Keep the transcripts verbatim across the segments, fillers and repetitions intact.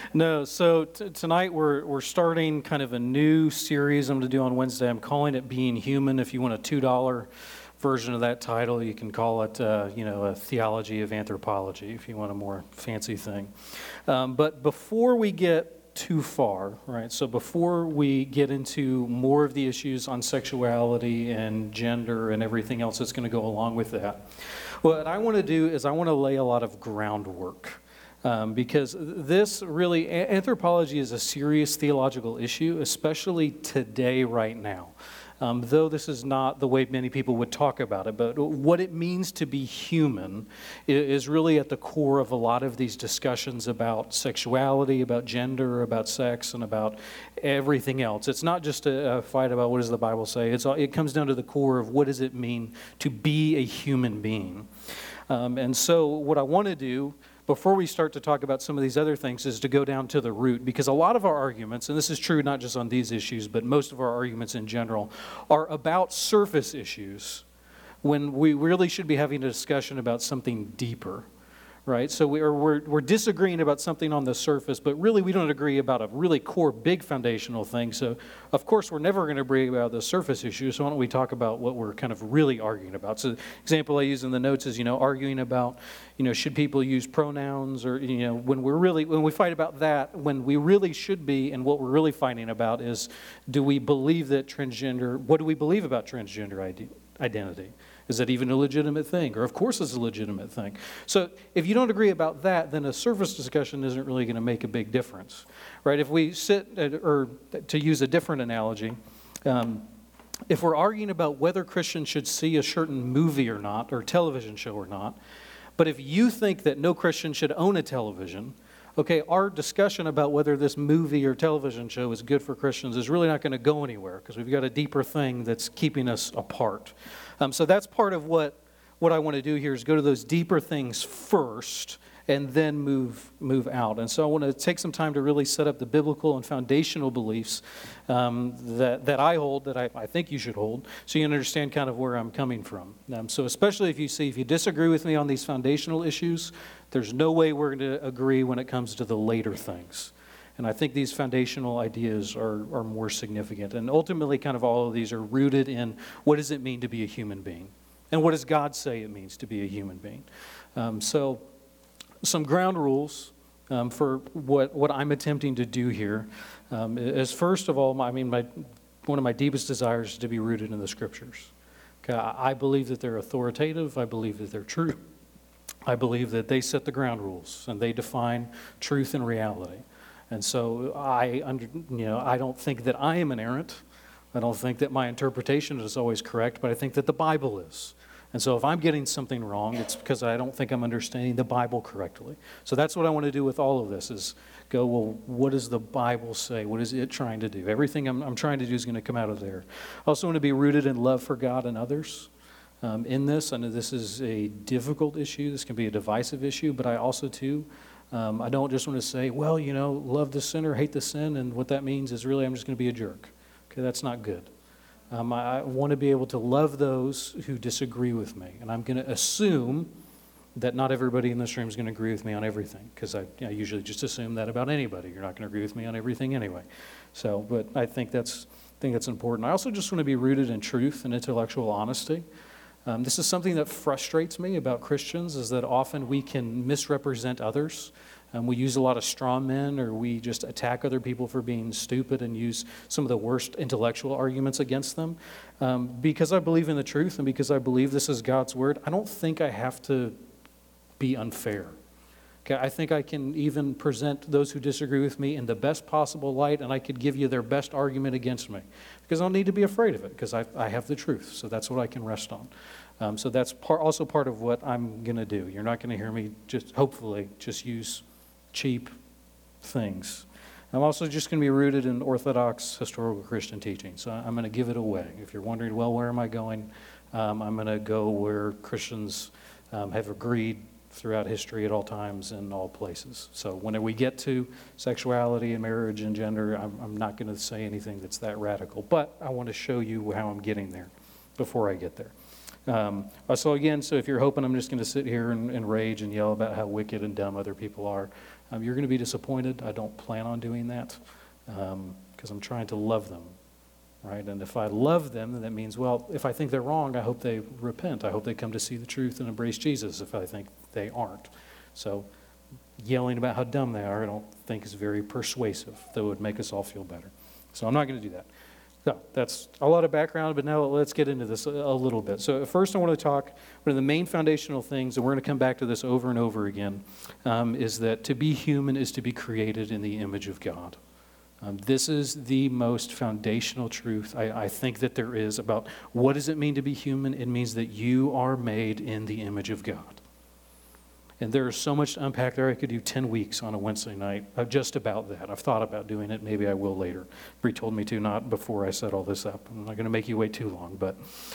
No, so t- tonight we're we're starting kind of a new series I'm going to do on Wednesday. I'm calling it Being Human. If you want a two dollar version of that title, you can call it, uh, you know, a theology of anthropology if you want a more fancy thing. Um, but before we get too far, right, so before we get into more of the issues on sexuality and gender and everything else that's going to go along with that, what I want to do is I want to lay a lot of groundwork. Um, because this really, anthropology is a serious theological issue, especially today, right now. Um, though this is not the way many people would talk about it, but what it means to be human is really at the core of a lot of these discussions about sexuality, about gender, about sex, and about everything else. It's not just a, a fight about what does the Bible say. It's, it comes down to the core of what does it mean to be a human being. Um, and so what I want to do before we start to talk about some of these other things is to go down to the root, because a lot of our arguments, and this is true not just on these issues, but most of our arguments in general, are about surface issues when we really should be having a discussion about something deeper, right? So we are, we're, we're disagreeing about something on the surface, but really we don't agree about a really core, big foundational thing. So, of course, we're never going to agree about the surface issues, so why don't we talk about what we're kind of really arguing about? So the example I use in the notes is, you know, arguing about, you know, should people use pronouns, or, you know, when we're really, when we fight about that, when we really should be, and what we're really fighting about is, do we believe that transgender, what do we believe about transgender ide- identity? Is that even a legitimate thing? Or of course it's a legitimate thing. So if you don't agree about that, then a surface discussion isn't really going to make a big difference, right? If we sit, at, or to use a different analogy, um, if we're arguing about whether Christians should see a certain movie or not, or television show or not, but if you think that no Christian should own a television, okay, our discussion about whether this movie or television show is good for Christians is really not going to go anywhere, because we've got a deeper thing that's keeping us apart. Um, so that's part of what, what I want to do here is go to those deeper things first and then move move out. And so I want to take some time to really set up the biblical and foundational beliefs um, that, that I hold, that I, I think you should hold, so you understand kind of where I'm coming from. Um, so especially if you see, if you disagree with me on these foundational issues, there's no way we're going to agree when it comes to the later things. And I think these foundational ideas are, are more significant. And ultimately, kind of all of these are rooted in what does it mean to be a human being? And what does God say it means to be a human being? Um, so some ground rules um, for what, what I'm attempting to do here um, is, first of all, I mean, my, one of my deepest desires is to be rooted in the Scriptures. Okay, I believe that they're authoritative. I believe that they're true. I believe that they set the ground rules and they define truth and reality. And so I, under, you know, I don't think that I am inerrant. I don't think that my interpretation is always correct, but I think that the Bible is. And so if I'm getting something wrong, it's because I don't think I'm understanding the Bible correctly. So that's what I want to do with all of this is go, well, what does the Bible say? What is it trying to do? Everything I'm, I'm trying to do is going to come out of there. I also want to be rooted in love for God and others. Um, in this, I know this is a difficult issue. This can be a divisive issue, but I also, too, Um, I don't just want to say, well, you know, love the sinner, hate the sin, and what that means is really I'm just going to be a jerk. Okay, that's not good. Um, I, I want to be able to love those who disagree with me, and I'm going to assume that not everybody in this room is going to agree with me on everything, because I, I usually just assume that about anybody. You're not going to agree with me on everything anyway. So, but I think that's I think that's important. I also just want to be rooted in truth and intellectual honesty. Um, this is something that frustrates me about Christians, is that often we can misrepresent others. Um, we use a lot of straw men, or we just attack other people for being stupid and use some of the worst intellectual arguments against them. Um, because I believe in the truth and because I believe this is God's word, I don't think I have to be unfair. Okay, I think I can even present those who disagree with me in the best possible light, and I could give you their best argument against me, because I don't need to be afraid of it, because I, I have the truth. So that's what I can rest on. Um, so that's part, also part of what I'm going to do. You're not going to hear me just, hopefully, just use cheap things. I'm also just going to be rooted in Orthodox historical Christian teaching. So I'm going to give it away. If you're wondering, well, where am I going? Um, I'm going to go where Christians um, have agreed throughout history at all times and all places. So when we get to sexuality and marriage and gender, I'm, I'm not going to say anything that's that radical. But I want to show you how I'm getting there before I get there. Um, so again, so if you're hoping I'm just going to sit here and, and rage and yell about how wicked and dumb other people are, Um, you're going to be disappointed. I don't plan on doing that because um, I'm trying to love them, right? And if I love them, then that means, well, if I think they're wrong, I hope they repent. I hope they come to see the truth and embrace Jesus if I think they aren't. So yelling about how dumb they are, I don't think is very persuasive, though it would make us all feel better. So I'm not going to do that. So that's a lot of background, but now let's get into this a, a little bit. So first I want to talk, one of the main foundational things, and we're going to come back to this over and over again, um, is that to be human is to be created in the image of God. Um, this is the most foundational truth I, I think that there is about what does it mean to be human. It means that you are made in the image of God. And there is so much to unpack there. I could do ten weeks on a Wednesday night uh, just about that. I've thought about doing it. Maybe I will later. Bree told me to, not before I set all this up. I'm not going to make you wait too long. But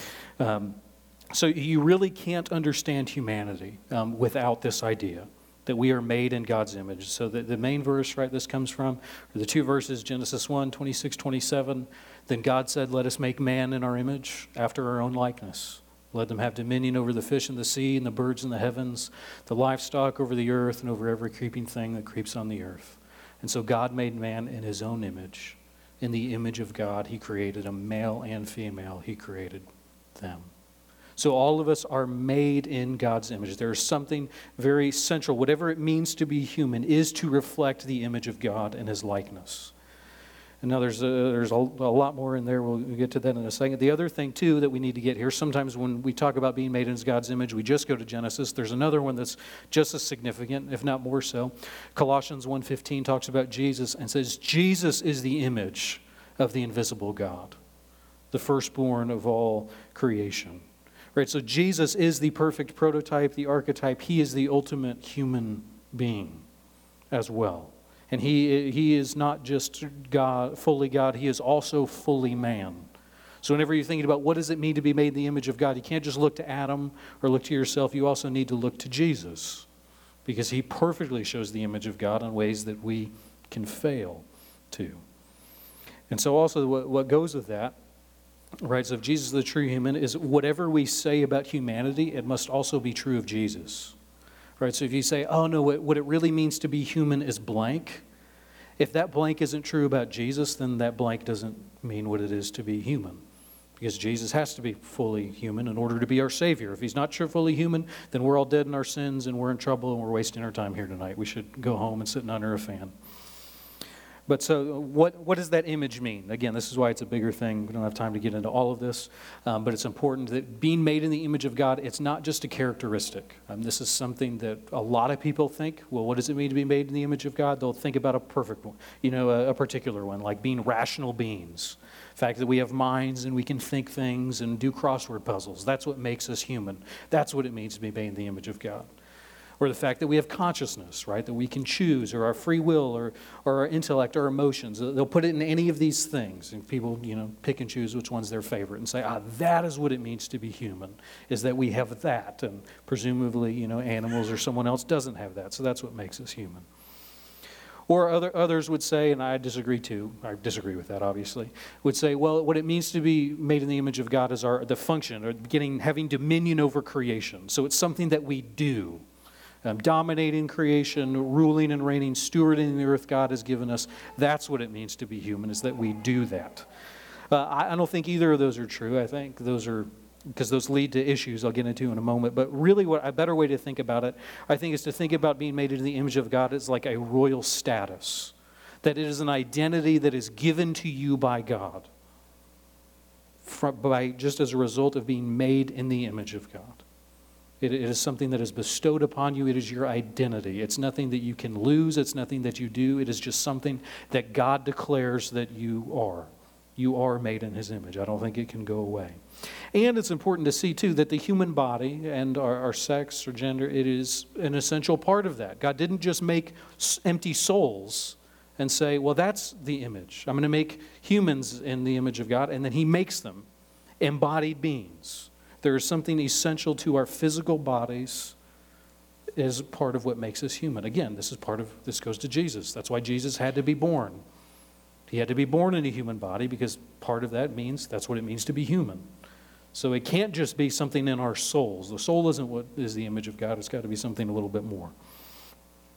um, so you really can't understand humanity um, without this idea that we are made in God's image. So the, the main verse, right, this comes from, or the two verses, Genesis one, twenty-six, twenty-seven. Then God said, let us make man in our image, after our own likeness. Let them have dominion over the fish in the sea and the birds in the heavens, the livestock over the earth, and over every creeping thing that creeps on the earth. And so God made man in his own image. In the image of God, he created them, male and female, he created them. So all of us are made in God's image. There is something very central. Whatever it means to be human is to reflect the image of God and his likeness. And now there's a, there's a, a lot more in there. We'll get to that in a second. The other thing, too, that we need to get here, sometimes when we talk about being made in God's image, we just go to Genesis. There's another one that's just as significant, if not more so. Colossians one fifteen talks about Jesus and says, Jesus is the image of the invisible God, the firstborn of all creation. Right? So Jesus is the perfect prototype, the archetype. He is the ultimate human being as well. And he he is not just God, fully God, he is also fully man. So whenever you're thinking about what does it mean to be made in the image of God, you can't just look to Adam or look to yourself. You also need to look to Jesus, because he perfectly shows the image of God in ways that we can fail to. And so also what, what goes with that, right, so if Jesus is the true human, is whatever we say about humanity, it must also be true of Jesus. Right, so if you say, oh no, what, what it really means to be human is blank, if that blank isn't true about Jesus, then that blank doesn't mean what it is to be human. Because Jesus has to be fully human in order to be our Savior. If he's not sure fully human, then we're all dead in our sins and we're in trouble and we're wasting our time here tonight. We should go home and sit under a fan. But so what, what does that image mean? Again, this is why it's a bigger thing. We don't have time to get into all of this. Um, but it's important that being made in the image of God, it's not just a characteristic. Um, this is something that a lot of people think, well, what does it mean to be made in the image of God? They'll think about a perfect one, you know, a, a particular one, like being rational beings. The fact that we have minds and we can think things and do crossword puzzles. That's what makes us human. That's what it means to be made in the image of God. Or the fact that we have consciousness, right? That we can choose, or our free will, or, or our intellect, or emotions. They'll put it in any of these things. And people, you know, pick and choose which one's their favorite and say, ah, that is what it means to be human, is that we have that. And presumably, you know, animals or someone else doesn't have that. So that's what makes us human. Or other, others would say, and I disagree too, I disagree with that obviously, would say, well, what it means to be made in the image of God is our the function, or getting, having dominion over creation. So it's something that we do. Um, dominating creation, ruling and reigning, stewarding the earth God has given us. That's what it means to be human, is that we do that. Uh, I, I don't think either of those are true. I think those are, because those lead to issues I'll get into in a moment. But really what a better way to think about it, I think, is to think about being made in the image of God as like a royal status. That it is an identity that is given to you by God. From, by, just as a result of being made in the image of God. It, it is something that is bestowed upon you. It is your identity. It's nothing that you can lose. It's nothing that you do. It is just something that God declares that you are. You are made in his image. I don't think it can go away. And it's important to see, too, that the human body and our, our sex or gender, it is an essential part of that. God didn't just make empty souls and say, well, that's the image. I'm going to make humans in the image of God, and then he makes them embodied beings. There is something essential to our physical bodies as part of what makes us human. Again, this is part of, this goes to Jesus. That's why Jesus had to be born. He had to be born in a human body because part of that means, that's what it means to be human. So it can't just be something in our souls. The soul isn't what is the image of God. It's got to be something a little bit more.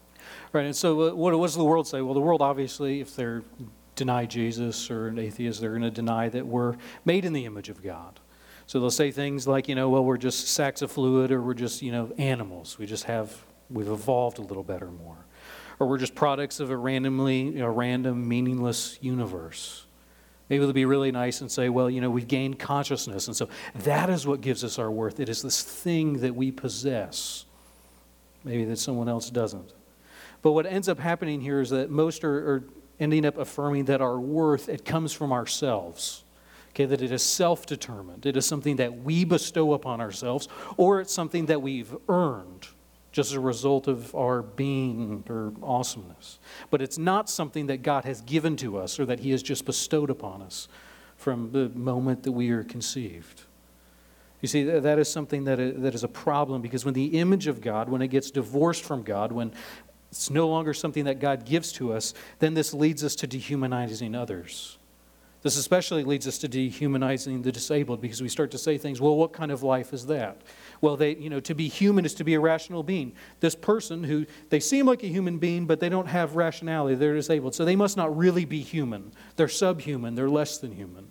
Right, and so uh, what, what does the world say? Well, the world obviously, if they're deny Jesus or an atheist, they're going to deny that we're made in the image of God. So they'll say things like, you know, well, we're just sacks of fluid, or we're just, you know, animals. We just have, we've evolved a little better more. Or we're just products of a randomly, you know, random, meaningless universe. Maybe they'll be really nice and say, well, you know, we've gained consciousness, and so that is what gives us our worth. It is this thing that we possess, maybe that someone else doesn't. But what ends up happening here is that most are, are ending up affirming that our worth, it comes from ourselves. Okay, that it is self-determined. It is something that we bestow upon ourselves, or it's something that we've earned just as a result of our being or awesomeness. But it's not something that God has given to us or that He has just bestowed upon us from the moment that we are conceived. You see, that is something that is, that is a problem, because when the image of God, when it gets divorced from God, when it's no longer something that God gives to us, then this leads us to dehumanizing others. This especially leads us to dehumanizing the disabled, because we start to say things, well, what kind of life is that? Well, they, you know, to be human is to be a rational being. This person who, they seem like a human being, but they don't have rationality, they're disabled, so they must not really be human. They're subhuman, they're less than human.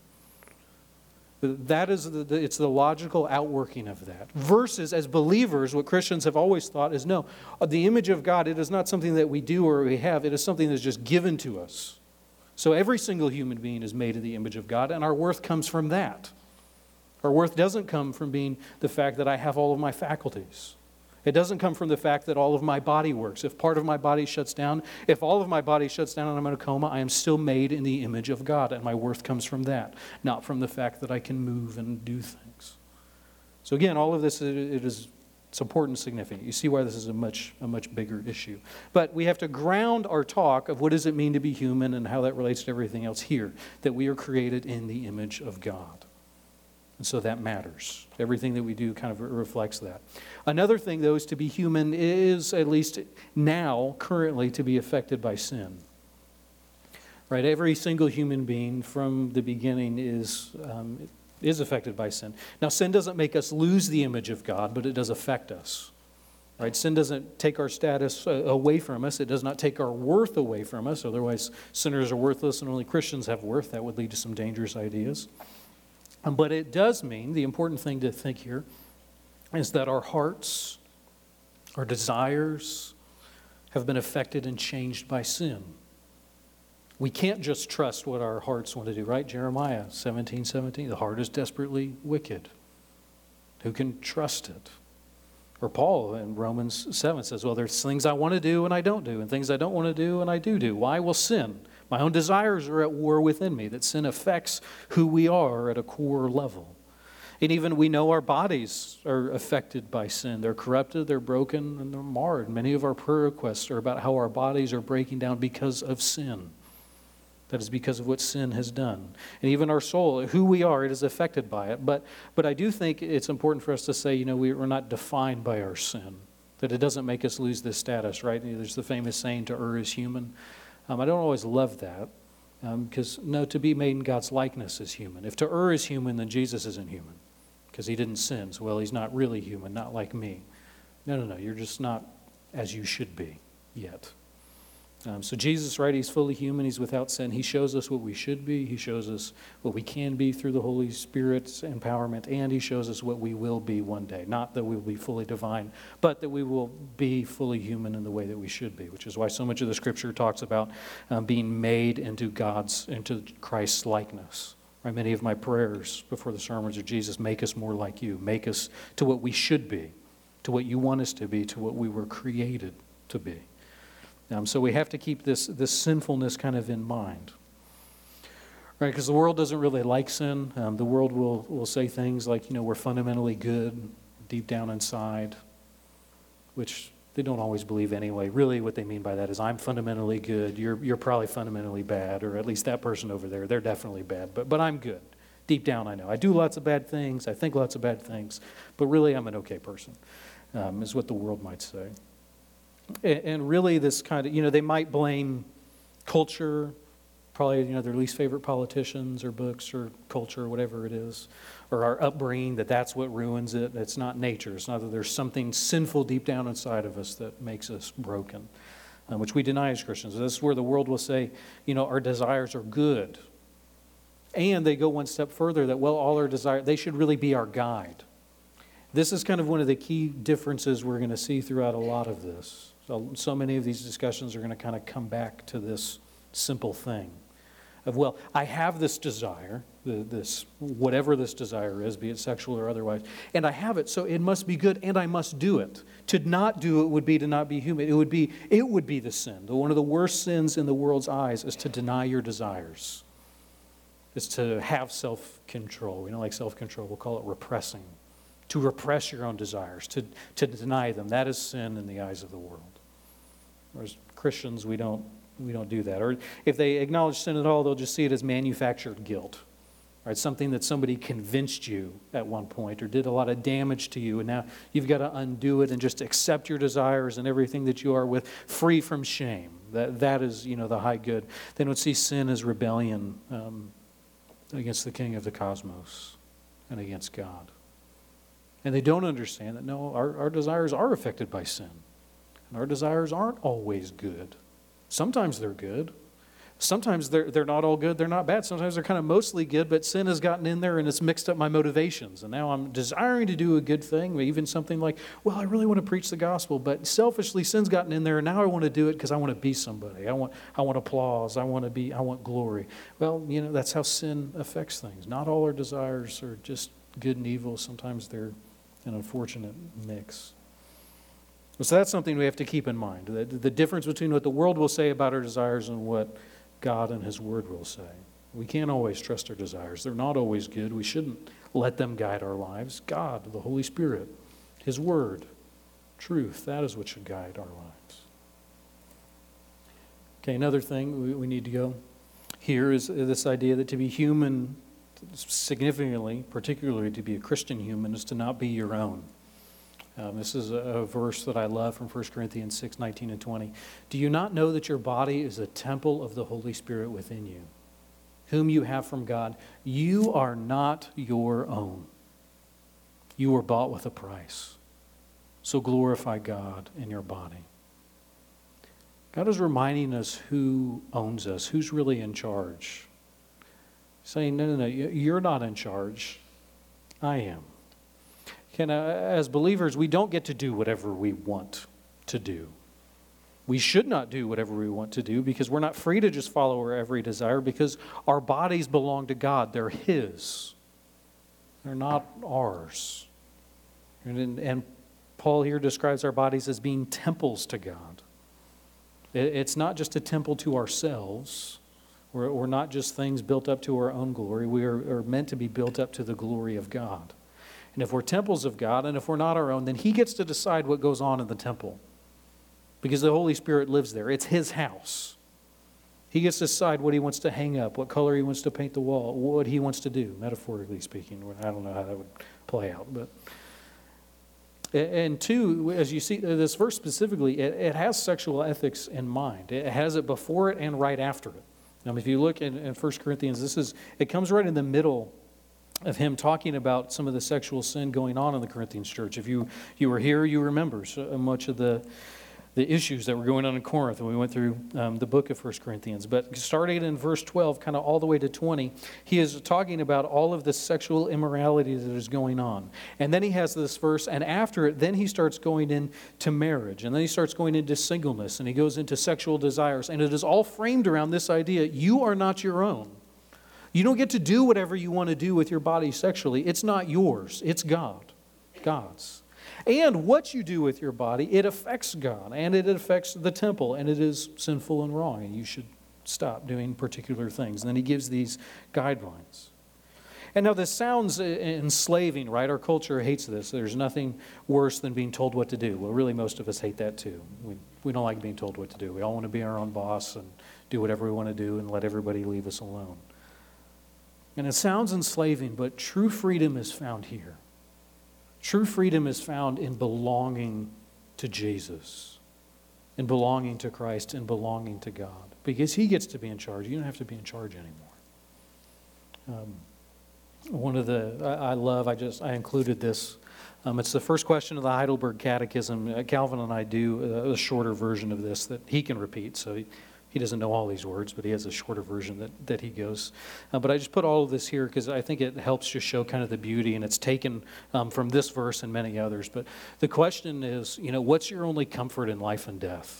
That is, the, it's the logical outworking of that. Versus, as believers, what Christians have always thought is, no, the image of God, it is not something that we do or we have, it is something that's just given to us. So every single human being is made in the image of God, and our worth comes from that. Our worth doesn't come from being the fact that I have all of my faculties. It doesn't come from the fact that all of my body works. If part of my body shuts down, if all of my body shuts down and I'm in a coma, I am still made in the image of God, and my worth comes from that, not from the fact that I can move and do things. So again, all of this, it is it's important and significant. You see why this is a much, a much bigger issue. But we have to ground our talk of what does it mean to be human and how that relates to everything else here, that we are created in the image of God. And so that matters. Everything that we do kind of reflects that. Another thing, though, is to be human is, at least now, currently, to be affected by sin. Right? Every single human being from the beginning is, um, is affected by sin. Now, sin doesn't make us lose the image of God, but it does affect us. Right? Sin doesn't take our status uh, away from us. It does not take our worth away from us. Otherwise, sinners are worthless and only Christians have worth. That would lead to some dangerous ideas. Um, but it does mean, the important thing to think here, is that our hearts, our desires, have been affected and changed by sin. We can't just trust what our hearts want to do, right? Jeremiah seventeen seventeen, the heart is desperately wicked. Who can trust it? Or Paul in Romans seven says, well, there's things I want to do and I don't do, and things I don't want to do and I do do. Why? Well, sin. My own desires are at war within me, that sin affects who we are at a core level. And even we know our bodies are affected by sin. They're corrupted, they're broken, and they're marred. Many of our prayer requests are about how our bodies are breaking down because of sin. That is because of what sin has done. And even our soul, who we are, it is affected by it. But, but I do think it's important for us to say, you know, we, we're not defined by our sin. That it doesn't make us lose this status, right? There's the famous saying, to err is human. Um, I don't always love that, because, um, no, to be made in God's likeness is human. If to err is human, then Jesus isn't human, because He didn't sin. So, well, He's not really human, not like me. No, no, no, you're just not as you should be yet. Um, so Jesus, right, He's fully human, He's without sin. He shows us what we should be. He shows us what we can be through the Holy Spirit's empowerment, and He shows us what we will be one day. Not that we will be fully divine, but that we will be fully human in the way that we should be, which is why so much of the Scripture talks about um, being made into God's, into Christ's likeness. Right? Many of my prayers before the sermons are, Jesus, make us more like You. Make us to what we should be, to what You want us to be, to what we were created to be. Um, so we have to keep this, this sinfulness kind of in mind. Right, because the world doesn't really like sin. Um, the world will, will say things like, you know, we're fundamentally good deep down inside, which they don't always believe anyway. Really what they mean by that is, I'm fundamentally good, you're, you're probably fundamentally bad, or at least that person over there, they're definitely bad, but, but I'm good. Deep down I know. I do lots of bad things, I think lots of bad things, but really I'm an okay person, um, is what the world might say. And really this kind of, you know, they might blame culture, probably, you know, their least favorite politicians or books or culture or whatever it is, or our upbringing, that that's what ruins it. It's not nature. It's not that there's something sinful deep down inside of us that makes us broken. um, which we deny as Christians. This is where the world will say, you know, our desires are good. And they go one step further that, well, all our desires, they should really be our guide. This is kind of one of the key differences we're going to see throughout a lot of this. So, so many of these discussions are going to kind of come back to this simple thing of, well, I have this desire, this whatever this desire is, be it sexual or otherwise, and I have it, so it must be good, and I must do it. To not do it would be to not be human. It would be, it would be the sin. One of the worst sins in the world's eyes is to deny your desires. Is to have self-control. We don't like self-control. We'll call it repressing. To repress your own desires, to, to deny them. That is sin in the eyes of the world. Whereas Christians, we don't, we don't do that. Or if they acknowledge sin at all, they'll just see it as manufactured guilt. Right? Something that somebody convinced you at one point or did a lot of damage to you, and now you've got to undo it and just accept your desires and everything that you are with, free from shame. That, that is, you know, the high good. They don't see sin as rebellion, um, against the King of the cosmos and against God. And they don't understand that, no, our, our desires are affected by sin. And our desires aren't always good. Sometimes they're good. Sometimes they're, they're not all good, they're not bad. Sometimes they're kind of mostly good, but sin has gotten in there and it's mixed up my motivations. And now I'm desiring to do a good thing, even something like, well, I really want to preach the gospel, but selfishly sin's gotten in there and now I want to do it because I want to be somebody. I want, I want applause. I want to be, I want glory. Well, you know, that's how sin affects things. Not all our desires are just good and evil. Sometimes they're an unfortunate mix. So that's something we have to keep in mind. The, the difference between what the world will say about our desires and what God and His Word will say. We can't always trust our desires. They're not always good. We shouldn't let them guide our lives. God, the Holy Spirit, His Word, truth, that is what should guide our lives. Okay, another thing we, we need to go here is this idea that to be human, significantly, particularly to be a Christian human, is to not be your own. Um, this is a, a verse that I love from First Corinthians six, nineteen and twenty. Do you not know that your body is a temple of the Holy Spirit within you, whom you have from God? You are not your own. You were bought with a price. So glorify God in your body. God is reminding us who owns us, who's really in charge. Saying, no, no, no, you're not in charge. I am. Can, uh, as believers, we don't get to do whatever we want to do. We should not do whatever we want to do because we're not free to just follow our every desire because our bodies belong to God. They're His. They're not ours. And, and Paul here describes our bodies as being temples to God. It, it's not just a temple to ourselves. We're, we're not just things built up to our own glory. We are, are meant to be built up to the glory of God. And if we're temples of God, and if we're not our own, then He gets to decide what goes on in the temple. Because the Holy Spirit lives there. It's His house. He gets to decide what He wants to hang up, what color He wants to paint the wall, what He wants to do, metaphorically speaking. I don't know how that would play out. But And two, as you see, this verse specifically, it, it has sexual ethics in mind. It has it before it and right after it. Now, if you look in, in First Corinthians, this is it comes right in the middle of him talking about some of the sexual sin going on in the Corinthians church. If you, you were here, you remember so much of the, the issues that were going on in Corinth when we went through um, the book of First Corinthians. But starting in verse twelve, kind of all the way to twenty, he is talking about all of the sexual immorality that is going on. And then he has this verse, and after it, then he starts going into marriage. And then he starts going into singleness, and he goes into sexual desires. And it is all framed around this idea, you are not your own. You don't get to do whatever you want to do with your body sexually. It's not yours. It's God. God's. And what you do with your body, it affects God, and it affects the temple, and it is sinful and wrong, and you should stop doing particular things. And then he gives these guidelines. And now this sounds enslaving, right? Our culture hates this. There's nothing worse than being told what to do. Well, really, most of us hate that too. We, we don't like being told what to do. We all want to be our own boss and do whatever we want to do and let everybody leave us alone. And it sounds enslaving, but true freedom is found here. True freedom is found in belonging to Jesus, in belonging to Christ, and belonging to God. Because He gets to be in charge. You don't have to be in charge anymore. Um, one of the, I, I love, I just, I included this Um, it's the first question of the Heidelberg Catechism. Uh, Calvin and I do a, a shorter version of this that he can repeat, so he, he doesn't know all these words, but he has a shorter version that, that he goes. Uh, but I just put all of this here because I think it helps just show kind of the beauty, and it's taken um, from this verse and many others. But the question is, you know, what's your only comfort in life and death?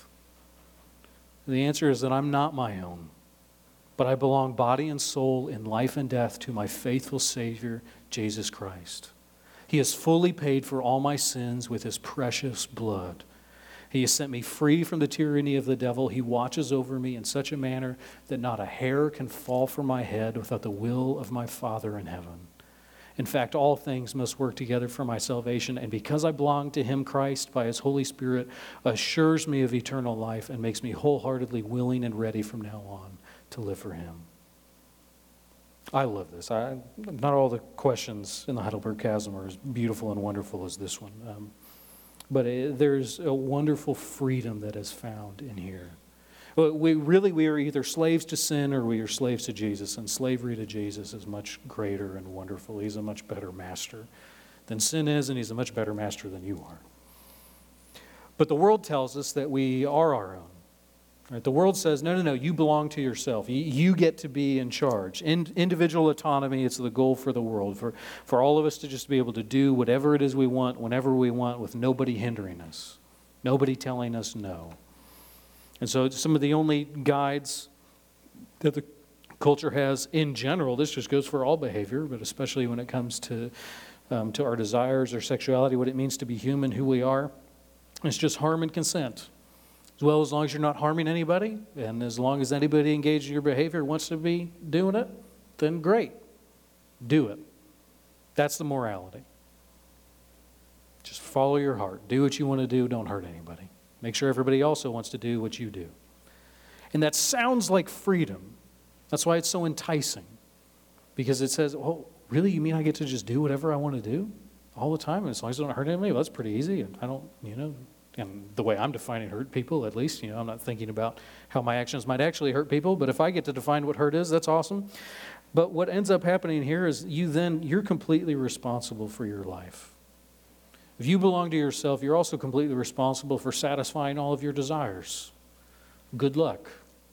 The answer is that I'm not my own, but I belong body and soul in life and death to my faithful Savior, Jesus Christ. He has fully paid for all my sins with his precious blood. He has set me free from the tyranny of the devil. He watches over me in such a manner that not a hair can fall from my head without the will of my Father in heaven. In fact, all things must work together for my salvation, and because I belong to him, Christ, by his Holy Spirit, assures me of eternal life and makes me wholeheartedly willing and ready from now on to live for him. I love this. I, not all the questions in the Heidelberg Catechism are as beautiful and wonderful as this one. Um, but it, there's a wonderful freedom that is found in here. We really, we are either slaves to sin or we are slaves to Jesus. And slavery to Jesus is much greater and wonderful. He's a much better master than sin is, and he's a much better master than you are. But the world tells us that we are our own. Right? The world says, no, no, no, you belong to yourself. You, you get to be in charge. In, individual autonomy is the goal for the world, for, for all of us to just be able to do whatever it is we want, whenever we want, with nobody hindering us, nobody telling us no. And so some of the only guides that the culture has in general, this just goes for all behavior, but especially when it comes to, um, to our desires or sexuality, what it means to be human, who we are, it's just harm and consent. As well, as long as you're not harming anybody, and as long as anybody engaged in your behavior wants to be doing it, then great. Do it. That's the morality. Just follow your heart. Do what you want to do. Don't hurt anybody. Make sure everybody also wants to do what you do. And that sounds like freedom. That's why it's so enticing. Because it says, oh, really? You mean I get to just do whatever I want to do all the time? And as long as I don't hurt anybody, well, that's pretty easy. And I don't, you know... And the way I'm defining hurt people, at least, you know, I'm not thinking about how my actions might actually hurt people, but if I get to define what hurt is, that's awesome. But what ends up happening here is you then, you're completely responsible for your life. If you belong to yourself, you're also completely responsible for satisfying all of your desires. Good luck.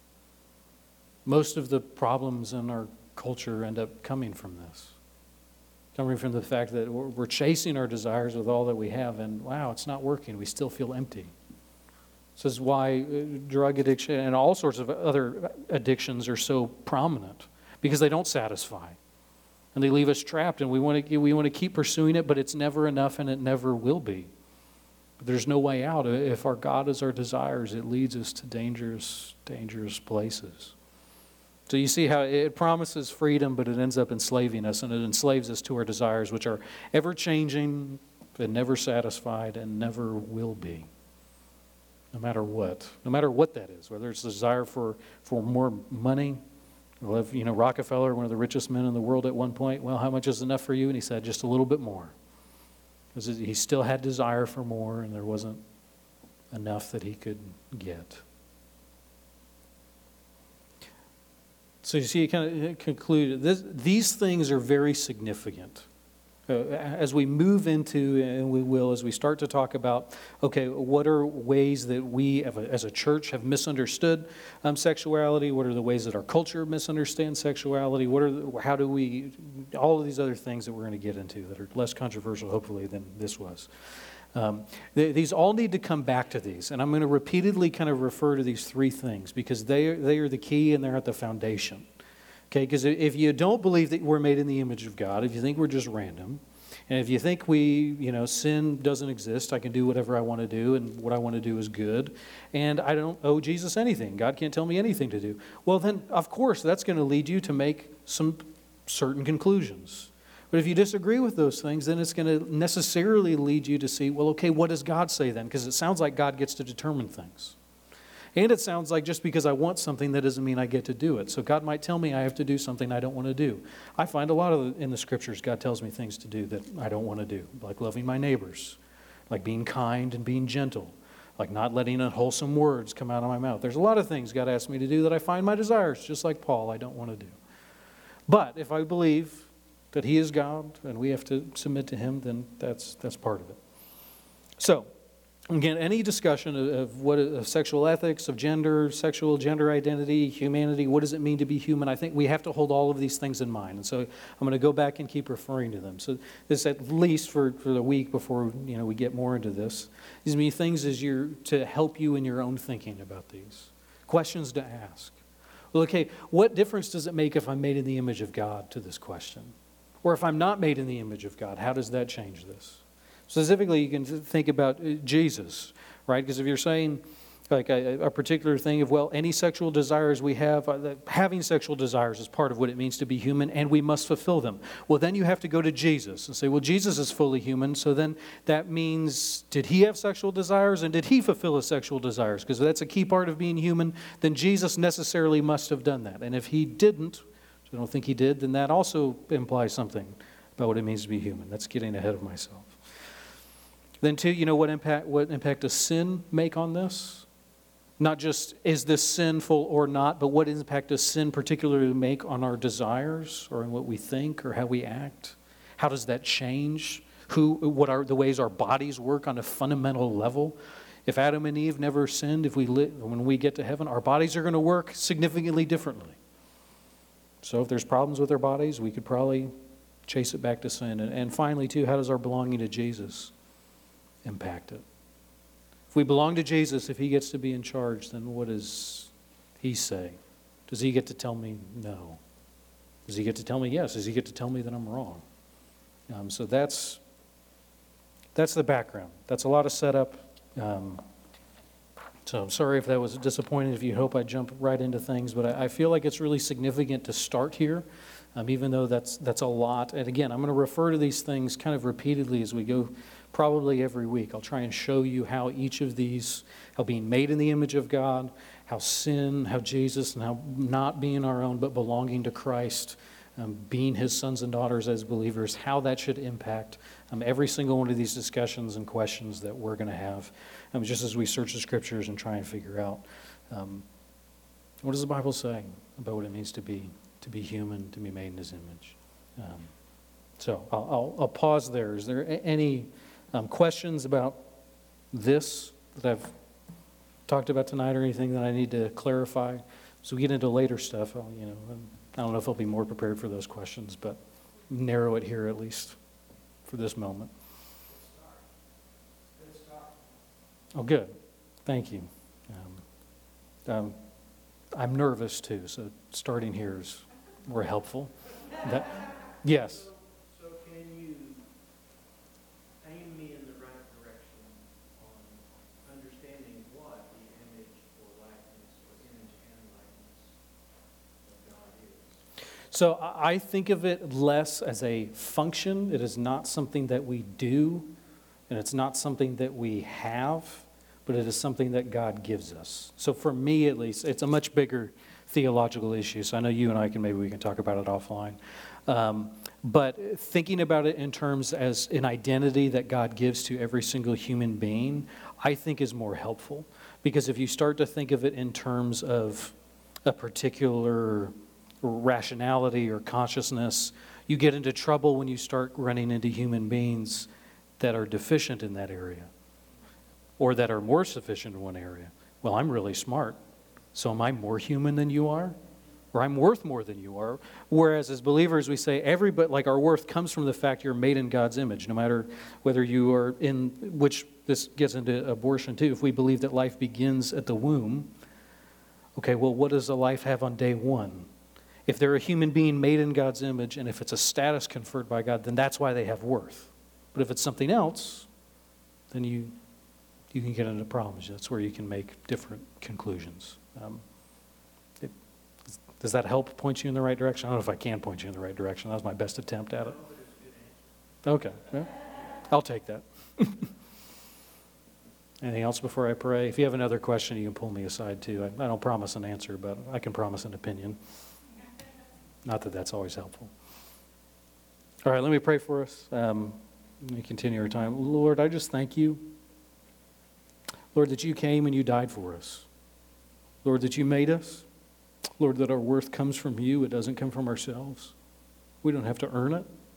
Most of the problems in our culture end up coming from this. Coming from the fact that we're chasing our desires with all that we have, and wow, it's not working. We still feel empty. This is why drug addiction and all sorts of other addictions are so prominent, because they don't satisfy. And they leave us trapped, and we want to we want to keep pursuing it, but it's never enough, and it never will be. There's no way out. If our God is our desires, it leads us to dangerous, dangerous places. So you see how it promises freedom, but it ends up enslaving us, and it enslaves us to our desires, which are ever-changing and never satisfied and never will be, no matter what. No matter what that is, whether it's a desire for, for more money. You know, Rockefeller, one of the richest men in the world at one point, well, how much is enough for you? And he said, just a little bit more. Because he still had desire for more, and there wasn't enough that he could get. So you see, it kind of concluded, this, these things are very significant. Uh, as we move into, and we will, as we start to talk about, okay, what are ways that we as a church have misunderstood um, sexuality? What are the ways that our culture misunderstands sexuality? What are the, how do we, all of these other things that we're going to get into that are less controversial, hopefully, than this was. Um, th- these all need to come back to these, and I'm going to repeatedly kind of refer to these three things because they are, they are the key and they're at the foundation. Okay, because if you don't believe that we're made in the image of God, if you think we're just random, and if you think we, you know, sin doesn't exist, I can do whatever I want to do, and what I want to do is good, and I don't owe Jesus anything, God can't tell me anything to do, well then, of course, that's going to lead you to make some certain conclusions. But if you disagree with those things, then it's going to necessarily lead you to see, well, okay, what does God say then? Because it sounds like God gets to determine things. And it sounds like just because I want something, that doesn't mean I get to do it. So God might tell me I have to do something I don't want to do. I find a lot of the, in the scriptures, God tells me things to do that I don't want to do, like loving my neighbors, like being kind and being gentle, like not letting unwholesome words come out of my mouth. There's a lot of things God asks me to do that I find my desires, just like Paul, I don't want to do. But if I believe that he is God and we have to submit to him, then that's that's part of it. So, again, any discussion of, of what of sexual ethics, of gender, sexual gender identity, humanity, what does it mean to be human? I think we have to hold all of these things in mind. And so I'm going to go back and keep referring to them. So this, at least for, for the week before you know we get more into this, these mean things as you're to help you in your own thinking about these. Questions to ask. Well, okay, what difference does it make if I'm made in the image of God to this question? Or if I'm not made in the image of God, how does that change this? Specifically, you can think about Jesus, right? Because if you're saying like a, a particular thing of, well, any sexual desires we have, uh, having sexual desires is part of what it means to be human, and we must fulfill them. Well, then you have to go to Jesus and say, well, Jesus is fully human, so then that means, did he have sexual desires, and did he fulfill his sexual desires? Because that's a key part of being human, then Jesus necessarily must have done that. And if he didn't, I don't think he did, then that also implies something about what it means to be human. That's getting ahead of myself. Then two, you know, what impact what impact does sin make on this? Not just is this sinful or not, but what impact does sin particularly make on our desires or in what we think or how we act? How does that change? Who, what are the ways our bodies work on a fundamental level? If Adam and Eve never sinned, if we li- when we get to heaven, our bodies are going to work significantly differently. So if there's problems with our bodies, we could probably chase it back to sin. And, and finally, too, how does our belonging to Jesus impact it? If we belong to Jesus, if he gets to be in charge, then what does he say? Does he get to tell me no? Does he get to tell me yes? Does he get to tell me that I'm wrong? Um, so that's that's the background. That's a lot of setup. Um, So I'm sorry if that was disappointing, if you hope I jump right into things, but I, I feel like it's really significant to start here, um, even though that's that's a lot. And again, I'm going to refer to these things kind of repeatedly as we go, probably every week. I'll try and show you how each of these, how being made in the image of God, how sin, how Jesus, and how not being our own, but belonging to Christ, um, being his sons and daughters as believers, how that should impact um, every single one of these discussions and questions that we're going to have. Um, just as we search the scriptures and try and figure out um, what does the Bible say about what it means to be to be human, to be made in his image. Um, so I'll, I'll, I'll pause there. Is there a- any um, questions about this that I've talked about tonight, or anything that I need to clarify? So we get into later stuff. I'll, you know, I don't know if I'll be more prepared for those questions, but narrow it here at least for this moment. Oh, good. Thank you. Um, um, I'm nervous too, so starting here is more helpful. That, yes. So can you aim me in the right direction on understanding what the image or likeness or image and likeness of God is? So I I think of it less as a function. It is not something that we do, and it's not something that we have, but it is something that God gives us. So for me, at least, it's a much bigger theological issue. So I know you and I can, maybe we can talk about it offline. Um, but thinking about it in terms as an identity that God gives to every single human being, I think is more helpful. Because if you start to think of it in terms of a particular rationality or consciousness, you get into trouble when you start running into human beings that are deficient in that area, or that are more sufficient in one area. Well, I'm really smart, so am I more human than you are? Or I'm worth more than you are? Whereas as believers, we say everybody, like our worth comes from the fact you're made in God's image, no matter whether you are in, which this gets into abortion too. If we believe that life begins at the womb, okay, well, what does a life have on day one? If they're a human being made in God's image, and if it's a status conferred by God, then that's why they have worth. But if it's something else, then you you can get into problems. That's where you can make different conclusions. Um, it, does that help point you in the right direction? I don't know if I can point you in the right direction. That was my best attempt at it. Okay. Yeah. I'll take that. Anything else before I pray? If you have another question, you can pull me aside too. I, I don't promise an answer, but I can promise an opinion. Not that that's always helpful. All right, let me pray for us. Um, let me continue our time. Lord, I just thank you. Lord, that you came and you died for us. Lord, that you made us. Lord, that our worth comes from you. It doesn't come from ourselves. We don't have to earn it.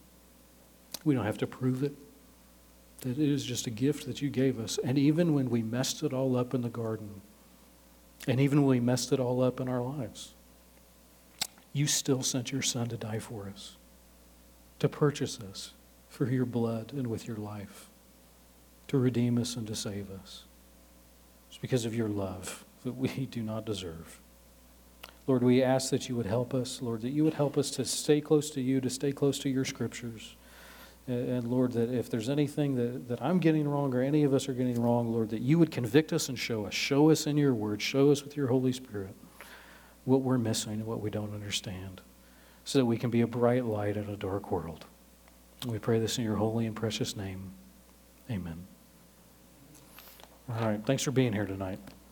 We don't have to prove it. That it is just a gift that you gave us. And even when we messed it all up in the garden, and even when we messed it all up in our lives, you still sent your Son to die for us, to purchase us for your blood and with your life, to redeem us and to save us. It's because of your love that we do not deserve. Lord, we ask that you would help us, Lord, that you would help us to stay close to you, to stay close to your scriptures. And, and Lord, that if there's anything that, that I'm getting wrong or any of us are getting wrong, Lord, that you would convict us and show us. Show us in your word. Show us with your Holy Spirit what we're missing and what we don't understand, so that we can be a bright light in a dark world. And we pray this in your holy and precious name. Amen. All right. Thanks for being here tonight.